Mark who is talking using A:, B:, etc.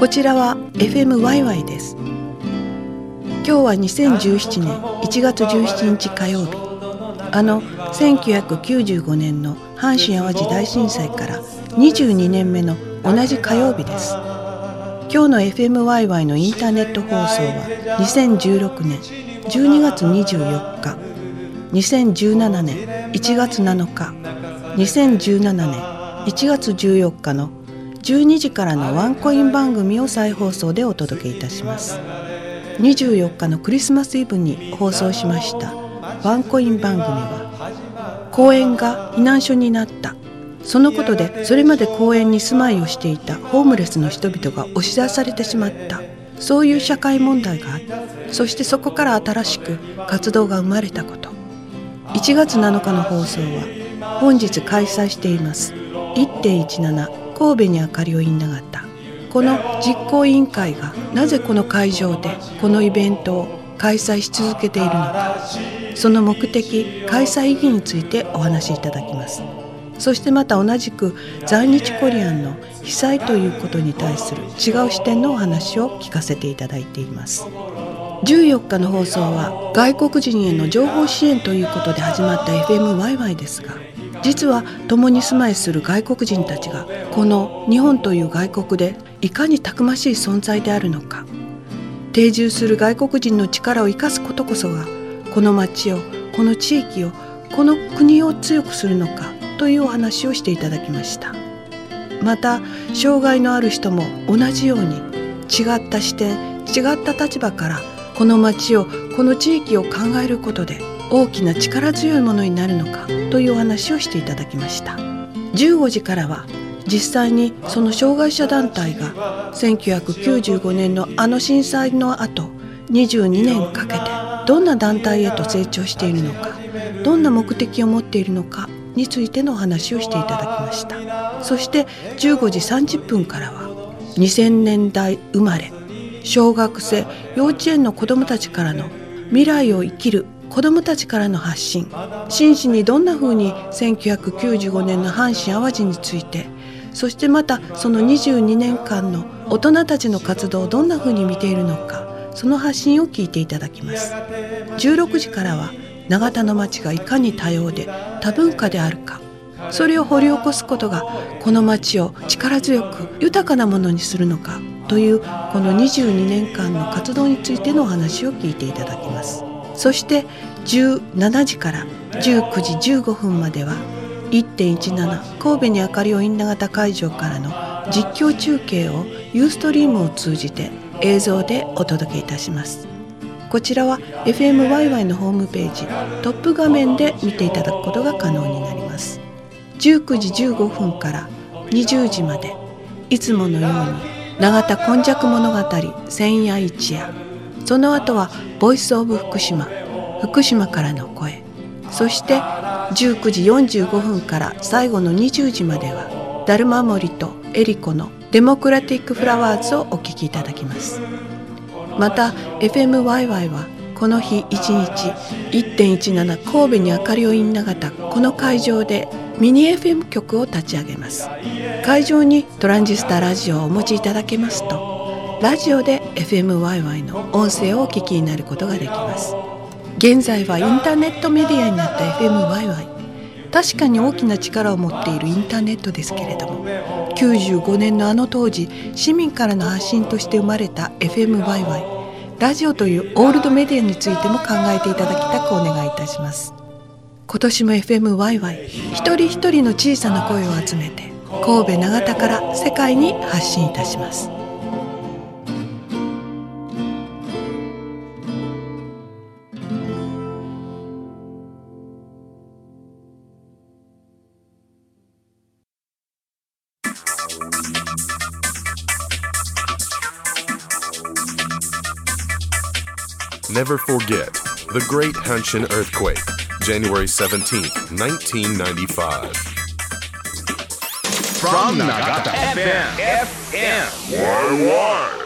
A: こちらは FM ワイワイです。今日は2017年1月17日火曜日、1995年の阪神淡路大震災から22年目の同じ火曜日です。今日の FM ワイワイのインターネット放送は2016年12月24日、2017年1月7日、2017年1月14日の12時からのワンコイン番組を再放送でお届けいたします。24日のクリスマスイブに放送しましたワンコイン番組は、公園が避難所になった、そのことでそれまで公園に住まいをしていたホームレスの人々が押し出されてしまった、そういう社会問題があった。そしてそこから新しく活動が生まれたこと。1月7日の放送は本日開催しています 1.17 神戸に明かりを言いながた、この実行委員会がなぜこの会場でこのイベントを開催し続けているのか、その目的、開催意義についてお話しいただきます。そしてまた同じく在日コリアンの被災ということに対する違う視点のお話を聞かせていただいています。14日の放送は外国人への情報支援ということで始まった FM ワイワイですが、実は共に住まいする外国人たちがこの日本という外国でいかにたくましい存在であるのか、定住する外国人の力を生かすことこそがこの町を、この地域を、この国を強くするのかというお話をしていただきました。また障害のある人も同じように違った視点、違った立場からこの町を、この地域を考えることで大きな力強いものになるのかというお話をしていただきました。15時からは実際にその障害者団体が1995年の震災の後22年かけてどんな団体へと成長しているのか、どんな目的を持っているのかについてのお話をしていただきました。そして15時30分からは2000年代生まれ、小学生、幼稚園の子どもたちからの未来を生きる子どもたちからの発信、真摯にどんなふうに1995年の阪神淡路について、そしてまたその22年間の大人たちの活動をどんなふうに見ているのか、その発信を聞いていただきます。16時からは長田の町がいかに多様で多文化であるか、それを掘り起こすことがこの町を力強く豊かなものにするのかというこの22年間の活動についてのお話を聞いていただきます。そして17時から19時15分までは 1.17 神戸に明かりをインナ型会場からの実況中継をユーストリームを通じて映像でお届けいたします。こちらは FM ワイワイのホームページトップ画面で見ていただくことが可能になります。19時15分から20時まで、いつものように永田今昔物語千夜一夜、その後はボイスオブ福島、福島からの声、そして19時45分から最後の20時まではダルマモリとエリコのデモクラティックフラワーズをお聴きいただきます。また FM ワイワイはこの日1日 1.17 神戸に明かりをインナ型この会場でミニ FM 局を立ち上げます。会場にトランジスタラジオをお持ちいただけますと、ラジオで FM ワイワイの音声をお聞きになることができます。現在はインターネットメディアになった FM ワイワイ、確かに大きな力を持っているインターネットですけれども、95年の当時市民からの発信として生まれた FM ワイワイ、ラジオというオールドメディアについても考えていただきたくお願いいたします。今年も FM ワイワイ、一人一人の小さな声を集めて神戸長田から世界に発信いたします。
B: Never forget the Great Hanshin Earthquake, January 17th, 1995.
C: From Nagata FM.